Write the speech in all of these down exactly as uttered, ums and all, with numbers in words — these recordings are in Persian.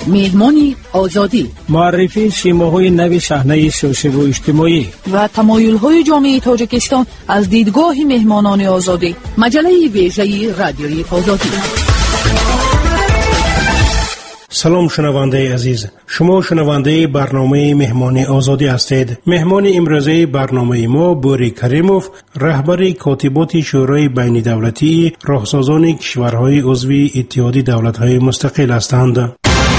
مهمانی آزادی، معرفی شیماهای نو صحنه سیاسی و اجتماعی و تمایل‌های جامعه تاجیکستان از دیدگاه مهمانان آزادی. مجله ویژه رادیوی آزادی. سلام شنونده عزیز، شما شنونده برنامه مهمان آزادی هستید. مهمان امروزه برنامه ما بوری کریموف، رهبر کاتبات شورای بین دولتی راهسازان کشورهای عضو اتحاد دولت‌های مستقل هستند.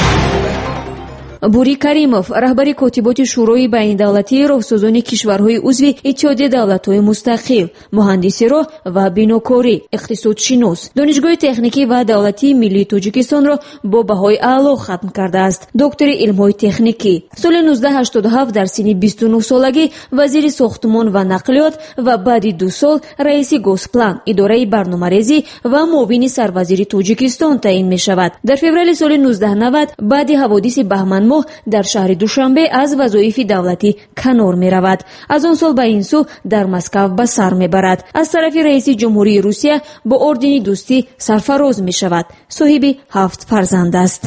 بوری کریموف راهبر کاتبات شورای بین دولتی راهسازان کشورهای عضو اتحاد دولت‌های مستقل، مهندس راه و بیناکاری، اقتصادشناس، دانشگاه تکنیکی و دولتی ملی تاجیکستان را با بهای اعلی ختم کرده است. دکتر علم‌های تکنیکی. سال نوزده هشتاد و هفت در سن بیست و نه سالگی وزیر ساختمان و نقلیات و بعد دو سال رئیس گازپلان، اداره برنامه‌ریزی و معاون سروزیر تاجیکستان تعیین می‌شود. در فوریه سال نوزده نود بعد حوادث بهمن در شهر دوشنبه از وظایف دولتی کنار می رود. از آن سال به این سو در مسکو به سر می برد. از طرف رئیس جمهوری روسیه با اردن دوستی سرفراز می شود. صاحب هفت فرزند است.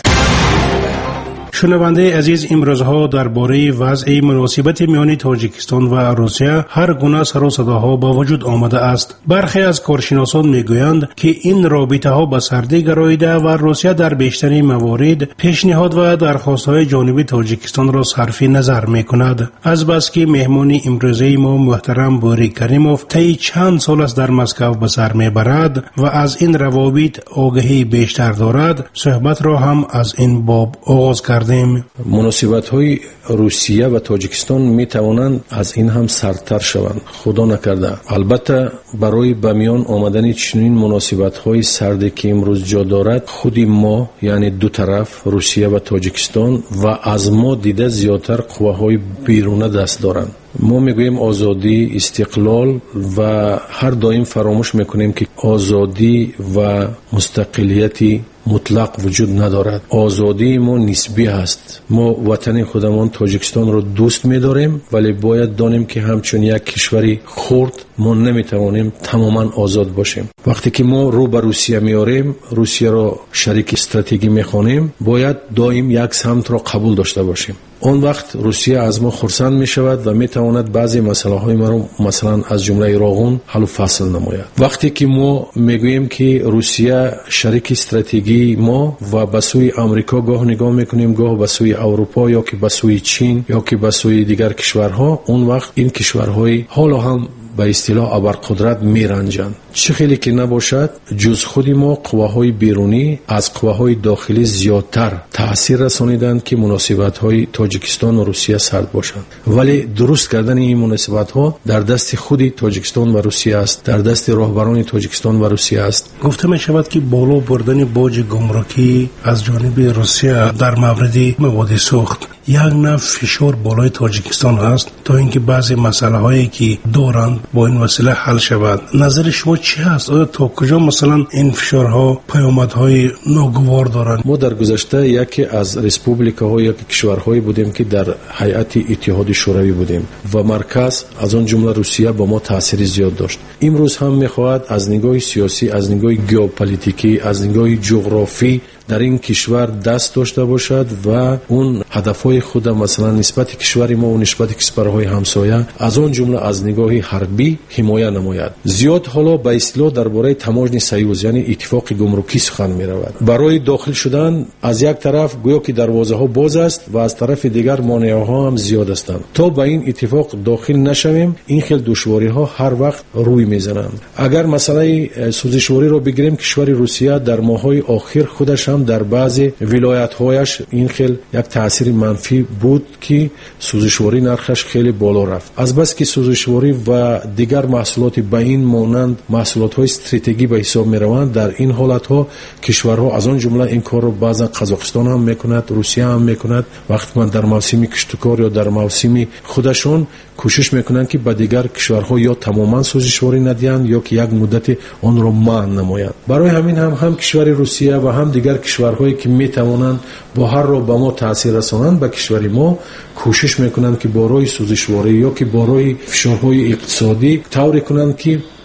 شنونده عزیز، امروزها درباره وضع مناسبت میان تاجیکستان و روسیه هر گونه سر و صداها با وجود آمده است. برخی از کارشناسان میگویند که این رابطه ها به سردی گراییده و روسیه در بیشتر موارد پیشنهاد و درخواست های جانب تاجیکستان را صرف نظر میکند. از بس که مهمان امروزه ما محترم بوری کریموف طی چند سال است در مسکو به سر میبرد و از این روابط آگاهی بیشتر دارد، صحبت را هم از این باب آغاز کرد. مناسبت‌های روسیه و تاجیکستان می توانند از این هم سردتر شوند، خدا نکرده. البته برای به میان آمدن چنین مناسبت‌های سردی که امروز جا دارد، خودی ما یعنی دو طرف روسیه و تاجیکستان و از ما دیده زیادتر قواهای بیرونه دست دارند. ما میگوییم آزادی، استقلال و هر دایم فراموش میکنیم که آزادی و مستقلیتی مطلق وجود ندارد. آزادی ما نسبی هست. ما وطن خودمان تاجیکستان رو دوست می‌داریم، ولی باید دانیم که همچون یک کشوری خرد ما نمی‌توانیم تماما آزاد باشیم. وقتی که ما رو به روسیه میاریم، روسیه رو شریک استراتژی می‌خوانیم، باید دائم یک سمت رو قبول داشته باشیم. اون وقت روسیه از ما خرسند می شود و می تواند بعضی مسئله های ما رو مثلا از جمله راغون حل و فصل نماید. وقتی که ما میگوییم که روسیه شریک استراتژی ما و به سوی آمریکا گاه نگاه میکنیم، گاه به سوی اروپا یا که به سوی چین یا که به سوی دیگر کشورها، اون وقت این کشورهای حالا هم به اصطلاح ابرقدرت میرنجند. چه خیلی که نباشد، جز خودی ما قواهای بیرونی از قواهای داخلی زیادتر تأثیر رسانیدند که مناسبت‌های تاجیکستان و روسیه سرد باشند. ولی درست کردن این مناسبت‌ها در دست خودی تاجیکستان و روسیه است، در دست راهبران تاجیکستان و روسیه است. گفته می شود که بالا بردن باج گمرکی از جانب روسیه در مورد مواد سوخت یک نوع فشار بالای تاجیکستان است تا اینکه بعضی مسئله هایی که دارند با این وسیله حل شود. نظر شما چی هست؟ آیا تا کجا مثلا این فشارها پیامدهای ناگوار دارند؟ ما در گذشته یکی از ریسپوبلیکاها یا کشورهایی بودیم که در هیئت اتحاد شوروی بودیم و مرکز از آن جمله روسیه با ما تاثیر زیاد داشت. امروز هم میخواهد از نگاه سیاسی، از نگاه ژئوپلیتیکی، از نگاه جغرافی در این کشور دست داشته باشد و اون هدفهای خود مثلا نسبت کشور ما و نسبت کشورهای همسایه از اون جمله از نگاه حربی حمایت نماید. زیاد حالا به اصطلاح درباره تماجن سیوز یعنی اتفاق گمرکی سخن می رود. برای داخل شدن از یک طرف گویا که دروازه ها باز است و از طرف دیگر مانع ها هم زیاد هستند. تا به این اتفاق داخل نشویم، این خیلی دشواری ها هر وقت روی میزنند. اگر مسئله سوزشواری رو بگیریم، کشور روسیه در ماهای آخر خودش در بعضی ولایت‌هایش این خیلی یک تاثیر منفی بود که سوزشواری نرخش خیلی بالا رفت. از بس که سوزشواری و دیگر محصولات به این مانند محصولات‌های استراتژیکی به حساب می‌روند، در این حالت‌ها کشورها از آن جمله این کار رو بعضا قزاقستان هم می‌کند، روسیه هم می‌کند. وقتی من در موسم کشتکار یا در موسم خودشون کوشش میکنند که به دیگر کشورها یا تماما سوزشواری ندهند یا که یک مدت آن را منع نمایند. برای همین هم هم کشور روسیه و هم دیگر کشورهایی که میتوانند با هر را به ما تاثیر رسانند به کشور ما کوشش میکنند که با روی سوزشواری یا که با روی فشارهای اقتصادی طوری کنند که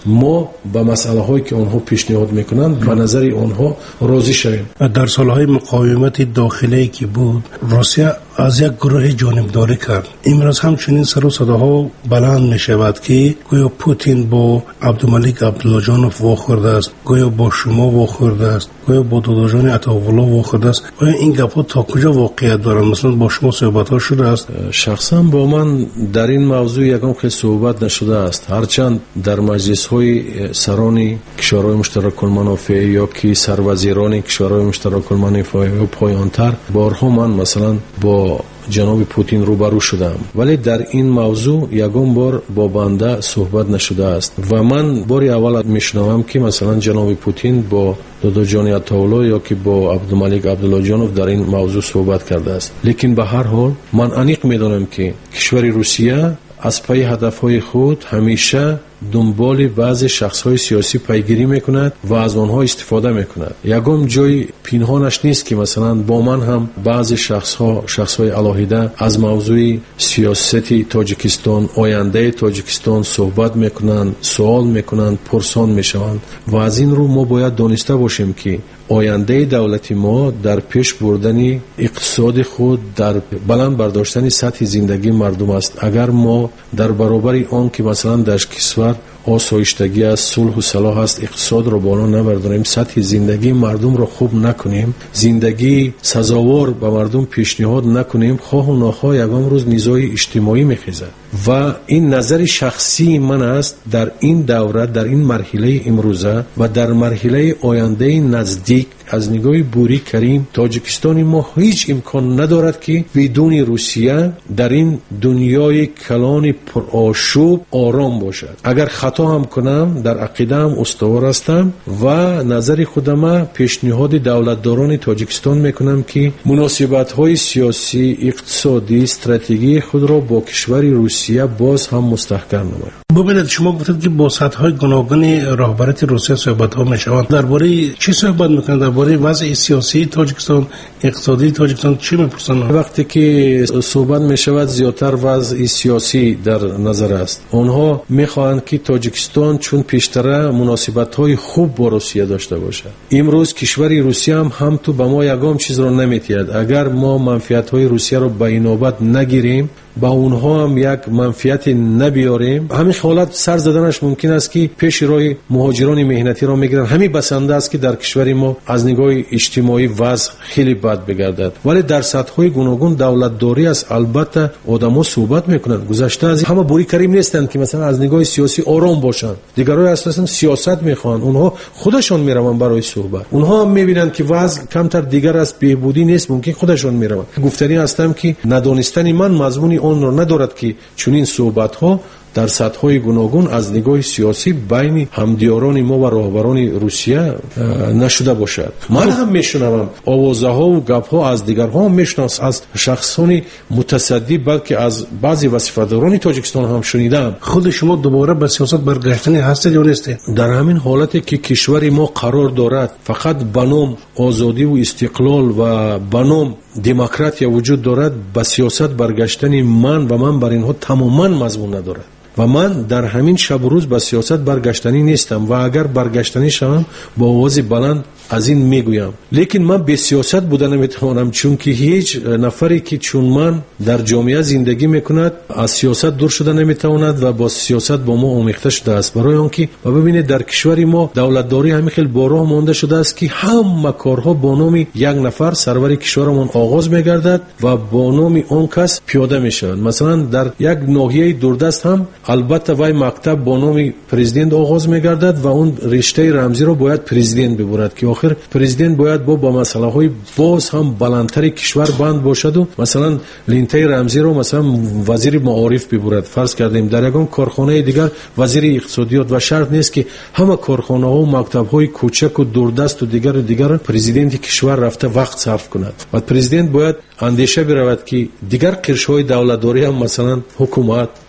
ما با مسئله هایی که آنها پیشنهاد میکنند به نظر آنها راضی شویم. در سالهای مقاومت داخلی که بود روسیه از یک گروه جانبداری کرد. امروز همچنین سر و صداها بلند می شود که گویا پوتین با عبدالملک عبداللهجانوف واخورده است، گویا با شما واخورده است، گویا با داداجان عطاالله واخورده است. گویا این گپ‌ها تا کجا واقعیت دارند؟ مثلا با شما صحبت ها شده است؟ شخصا با من در این موضوع یکم خیلی صحبت نشده است، هرچند در مجلس های سران کشورهای مشترک المنافع یا کی سروزیران کشورهای مشترک المنافع و پایانتر بارها من مثلا با جناب پوتین روبرو شدم، ولی در این موضوع یگان بار با بنده صحبت نشده است و من باری اول میشنوم که مثلا جناب پوتین با دادا جان عطاالله یا که با عبدالملک عبداللهجانوف در این موضوع صحبت کرده است. لیکن به هر حال من انیق میدانم که کشور روسیه از پای هدفهای خود همیشه دنبال بعض شخصهای سیاسی پیگیری میکند و از آنها استفاده میکند. یگام جای پنهانش نیست که مثلا با من هم بعض شخصها شخصهای علاهیده از موضوع سیاسی تاجیکستان، آینده تاجیکستان صحبت میکنند، سوال میکنند، پرسان میشوند و از این رو ما باید دانسته باشیم که آینده دولت ما در پیش بردن اقتصاد خود، در بلند برداشتن سطح زندگی مردم است. اگر ما در برابر آن که مثلا در کشور آسایشتگی است، صلح و صلاح است، اقتصاد رو بالا نبرداریم، سطح زندگی مردم رو خوب نکنیم، زندگی سزاوار به مردم پیشنهاد نکنیم، خواه و ناخواه یگام روز نیزای اجتماعی میخیزد. و این نظر شخصی من است در این دوره، در این مرحله امروزه و در مرحله آینده نزدیک از نگاه بوری کریم تاجیکستان ما هیچ امکان ندارد که بدون روسیه در این دنیای کلان پرآشوب آرام باشد. اگر خطا هم کنم در عقیده هم استوار هستم و نظر خودم پیشنهاد دولتداران تاجیکستان میکنم که مناسبت های سیاسی، اقتصادی، استراتژی خود را با کشور روسیه باز هم مستحکم نماید. ببینید شما گفتید که با سطح‌های گوناگون راهبری روسیه صحبت‌ها می‌شوند. درباره چی صحبت می‌کنند؟ درباره وضع سیاسی تاجیکستان، اقتصادی تاجیکستان چی می‌پرسند؟ وقتی که صحبت می‌شود زیاتر وضع سیاسی در نظر است. آنها می‌خواهند که تاجیکستان چون پیشتر مناسبت‌های خوب با روسیه داشته باشد. امروز کشور روسیه هم هم تو به ما یگام چیز را نمی‌دهد. اگر ما منفعت‌های روسیه را به اینابت نگیریم، با اونها هم یک منفعت نبیاریم، همین حالت سر زدنش ممکن است که پیش روی مهاجران مهنتی را میگیرن. همین بسنده است که در کشور ما از نگاه اجتماعی وضع خیلی بد بگردد. ولی در سطح‌های گوناگون دولتداری است، البته آدم‌ها صحبت میکنند. گذشته از همه بوری کریم نیستند که مثلا از نگاه سیاسی آرام باشند. دیگرای اساساً سیاست میخوان، اونها خودشون میروند برای صحبت. اونها هم میبینند که وضع کمتر دیگر است، بهبودی نیست، ممکن خودشون میروند. گفتنی هستم که ندانستنی من مضمون آن را ندارد که چنین صحبت ها در سطح‌های گوناگون از نگاه سیاسی بین همدیاران ما و راهبران روسیه نشده باشد. من هم میشنوم آوازها و گپ‌ها از دیگرها هم میشنوم، از شخصان متصدی بلکه از بعضی وظیفه‌داران تاجیکستان هم شنیدم. خود شما دوباره به سیاست برگشتنی هستید یا نیستید؟ در همین حالتی که کشور ما قرار دارد فقط به نام آزادی و استقلال و به نام دموکراسی وجود دارد، به سیاست برگشتن من و من بر اینها تماما مضمون ندارد و من در همین شب و روز به سیاست برگشتنی نیستم و اگر برگشتنی شوم با آواز بلند از این میگویم. لیکن من به سیاست بودن نمیتوانم، چون که هیچ نفری که چون من در جامعه زندگی میکند از سیاست دور شده نمیتواند و با سیاست با ما آمیخته شده است. برای آنکه و ببینید در کشور ما دولتداری همین خیلی بارها مانده شده است که همه کارها با نام یک نفر سرور کشورمان آغاز میگردد و با نام آن کس پیاده میشود. مثلا در یک ناحیه دوردست هم البته وای مکتب با نام پرزیدنت آغاز میگردد و اون رشته رمزی رو باید پرزیدنت ببرد که آخر پرزیدنت باید با با مسئله های باز هم بلندتر کشور بند باشد و مثلا لینته رمزی رو مثلا وزیر معارف ببرد. فرض کردیم در یگان کارخانه دیگر وزیر اقتصادیات و شرط نیست که همه کارخانه ها و مکتب های کوچک و دوردست و دیگر دیگر پرزیدنت کشور رفته وقت صرف کند و پرزیدنت باید اندیشه برود که دیگر قرش های دولتداری هم مثلا حکومت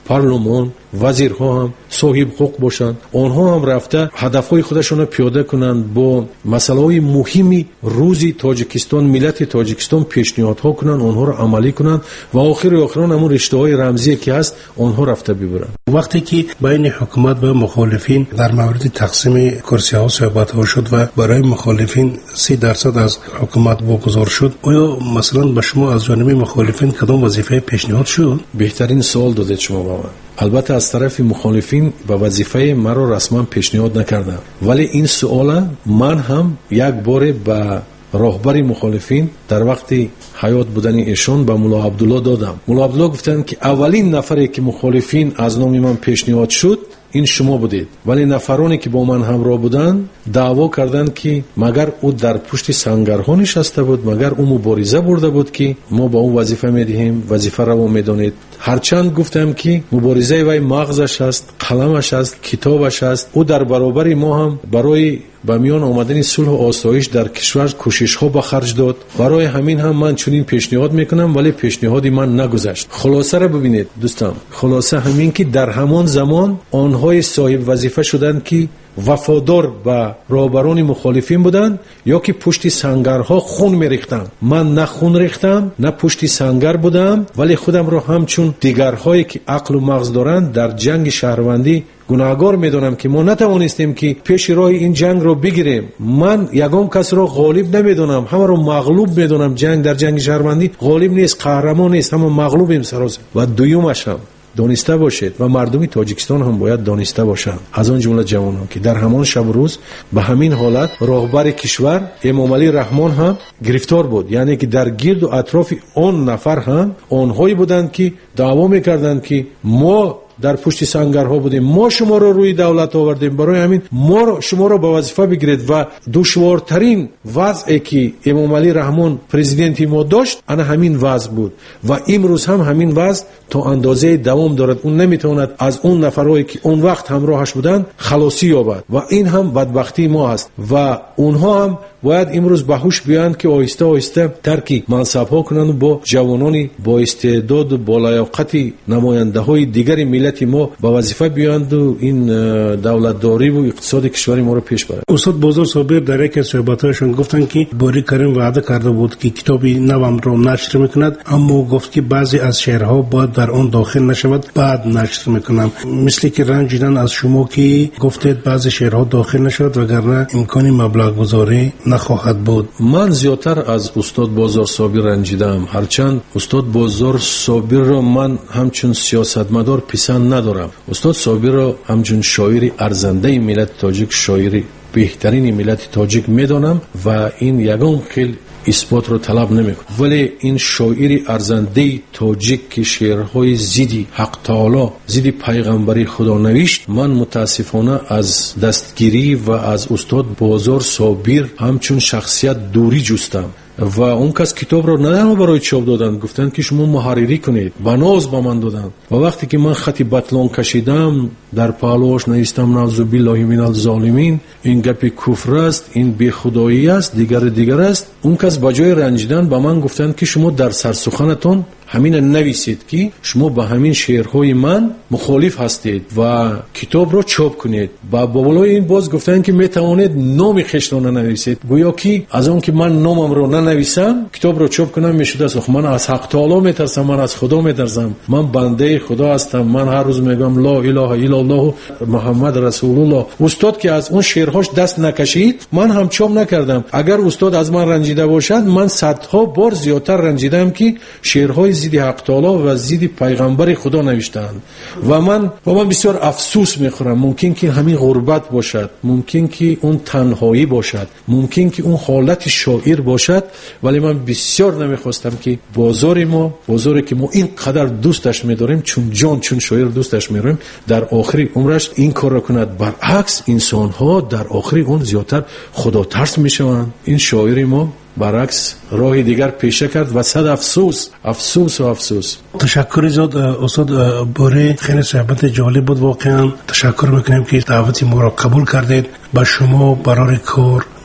پارلمان وزیرها هم صاحب حقوق باشند، آنها هم رفته هدفهای خودشون رو پیاده کنند، با مسائل مهمی روزی تاجیکستان، ملت تاجیکستان پیشنهادها کنند، آنها رو عملی کنند و آخر آخران همون رشته‌های رمزی که هست آنها رفته ببرند. وقتی که بین حکومت و مخالفین در مورد تقسیم کرسی ها صحبت ها شد و برای مخالفین سی درصد از حکومت واگذار شد، آیا مثلا به شما از جانب مخالفین کدام وظیفه پیشنهاد شد؟ بهترین سوال دادید شما با من. البته از طرف مخالفین به وظیفه مرا رسما پیشنهاد نکردند، ولی این سوال من هم یک بار به راهبر مخالفین در وقتی حیات بودن ایشون به مولا عبدالله دادم. مولا عبدالله گفتند که اولین نفری که مخالفین از نام من پیشنهاد شد این شما بودید، ولی نفرانی که با من همراه بودند دعوا کردند که مگر او در پشت سنگرها نشسته بود، مگر او مبارزه برده بود که ما با اون وظیفه میدهیم، وظیفه را میدونید. هرچند گفتم که مبارزه وی مغزش است، قلمش است، کتابش است، او در برابر ما هم برای به میان آمدن صلح و آسایش در کشور کوشش ها به خرج داد. برای همین هم من چنین پیشنهاد میکنم، ولی پیشنهادی من نگذشت. خلاصه را ببینید دوستان، خلاصه همین که در همان زمان آنهای صاحب وظیفه شدند که وفادار به راهبران مخالفین بودند یا که پشت سنگرها خون میریختند. من نه خون ریختم نه پشت سنگر بودم، ولی خودم را همچون دیگرهایی که عقل و مغز دارند در جنگ شهروندی گناهگار میدونم که ما نتوانستیم که پیش راه این جنگ رو بگیریم. من یگام کس رو غالب نمیدونم، همه رو مغلوب میدونم. جنگ در جنگ شهروندی غالب نیست، قهرمان نیست، همه مغلوبیم سراسر. و دویمش هم دانسته باشید و مردمی تاجیکستان هم باید دانسته باشند، از آن جمله جوانان، که در همان شب روز به همین حالت راهبر کشور امام علی رحمان هم گرفتار بود. یعنی که در گرد و اطراف آن نفر هم آنهایی بودند که دعوا میکردند که ما در پشت سنگرها بودیم، ما شما رو روی دولت آوردیم، برای همین ما شما رو به وظیفه بگیرید. و دشوارترین وضعی که امام علی رحمان پرزیدنت ما داشت انا همین وضع بود و امروز هم همین وضع تا اندازه دوام دارد. اون نمیتواند از اون نفرایی که اون وقت همراهش بودند خلاصی یابد و این هم بدبختی ما است و اونها هم باید امروز به هوش بیاند که آهسته آهسته ترک منصب‌ها کنند و با جوانان با استعداد و با لیاقت نماینده‌های دیگر ملت ما به وظیفه بیاند و این دولتداری و اقتصاد کشور ما رو پیش برند. استاد بازار صابر در یک از صحبت‌هاشون گفتند که باری کریم وعده کرده بود که کتابی نوام رو نشر میکند، اما گفت که بعضی از شعرها باید در آن داخل نشود بعد نشر میکنم. مثل که رنجیدن از شما که گفتید بعضی شعرها داخل نشود وگرنه امکانی مبلغ گذاری نخواهد بود. من زیادتر از استاد بازار صابر رنجیدم، هرچند استاد بازار صابر را من همچون سیاستمدار پسند ندارم. استاد صابر را همچون شاعر ارزنده ملت تاجیک، شاعر بهترین ملت تاجیک میدانم و این یگان خیلی اثبات رو طلب نمیکنه، ولی این شاعر ارزنده تاجیک که شعرهای ضد حق تعالی، ضد پیغمبری خدا نوشت، من متاسفانه از دستگیری و از استاد بازار صابر همچون شخصیت دوری جستم و اون کس کتاب رو ندارم برای چاپ دادن، گفتن که شما محرری کنید، بناز با من دادن و وقتی که من خطی بطلان کشیدم در پهلوش نوشتم نعوذ بالله من الظالمین، این گپ کفر است، این بی خدایی است، دیگر دیگر است. اون کس بجای رنجیدن با من گفتن که شما در سرسخنتون همین نویسید که شما به همین شعرهای من مخالف هستید و کتاب رو چاپ کنید. با بالای این باز گفتن که میتوانید نام خویش را ننویسید، گویا که از اون که من نامم رو ننویسم کتاب رو چاپ کنم میشد است. من از حق تعالی میترسم، من از خدا میترسم، من بنده خدا هستم، من هر روز میگم لا اله الا الله محمد رسول الله. استاد که از اون شعرهاش دست نکشید من هم چاپ نکردم. اگر استاد از من رنجیده باشد من صدها بار زیادتر رنجیدم که شعرهای ضد حق تعالی و ضد پیغمبر خدا نوشتند و من و من بسیار افسوس میخورم. ممکن که همین غربت باشد، ممکن که اون تنهایی باشد، ممکن که اون حالت شاعر باشد، ولی من بسیار نمیخواستم که بازار ما، بازاری که ما اینقدر دوستش میداریم، چون جان چون شاعر دوستش میداریم، در آخری عمرش این کار را کند. برعکس انسان ها در آخری اون زیادتر خدا ترس میشوند. این شاعر ما برعکس راه دیگر پیشه کرد و صد افسوس افسوس و افسوس. تشکر زیاد استاد باره، خیلی صحبت جالب بود. واقعا تشکر میکنیم که دعوت ما را قبول کردید. با شما برای کار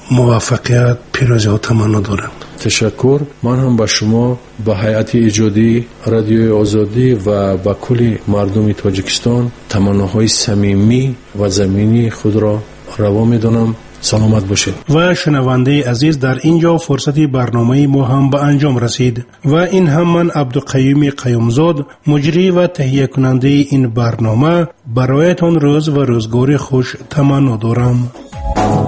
موفقیت، پیروزی و تمنا دارم. تشکر. من هم با شما، با هیئت ایجادی رادیوی آزادی و با کل مردم تاجیکستان تمناهای صمیمی و زمینی خود را روا می‌دانم. سلامت باشید. و شنونده عزیز، در اینجا فرصتی برنامه ما هم به انجام رسید و این هم من عبدالقیوم قیومزاد، مجری و تهیه کننده این برنامه، برایتان روز و روزگار خوش تمنا دارم.